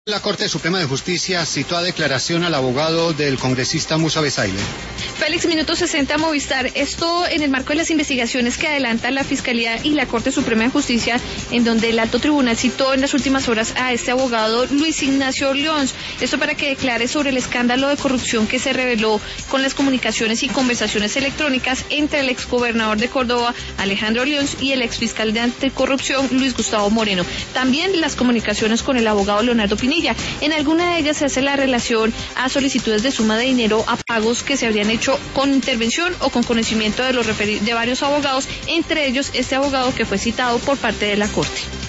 La Corte Suprema de Justicia citó a declaración al abogado del congresista Musa Besaile. Félix, minuto 60 Movistar. Esto en el marco de las investigaciones que adelanta la Fiscalía y la Corte Suprema de Justicia, en donde el alto tribunal citó en las últimas horas a este abogado Luis Ignacio Leons. Esto para que declare sobre el escándalo de corrupción que se reveló con las comunicaciones y conversaciones electrónicas entre el exgobernador de Córdoba, Alejandro Leons, y el exfiscal de anticorrupción, Luis Gustavo Moreno. También las comunicaciones con el abogado Leonardo Pinilla. En alguna de ellas se hace la relación a solicitudes de suma de dinero a pagos que se habrían hecho con intervención o con conocimiento de varios abogados, entre ellos este abogado que fue citado por parte de la Corte.